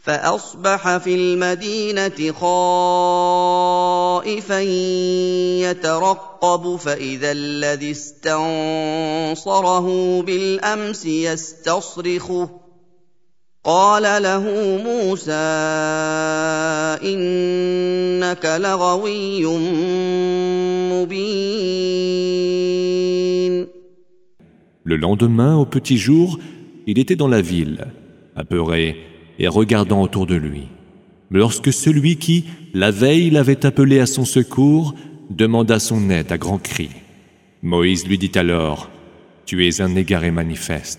فأصبح في المدينة خائفا يترقب فإذا الذي استنصره بالأمس يستصرخه قال له موسى إنك لغوي مبين. Le lendemain, au petit jour, il était dans la ville, apeuré et regardant autour de lui. Mais lorsque celui qui, la veille, l'avait appelé à son secours, demanda son aide à grands cris, Moïse lui dit alors « Tu es un égaré manifeste. »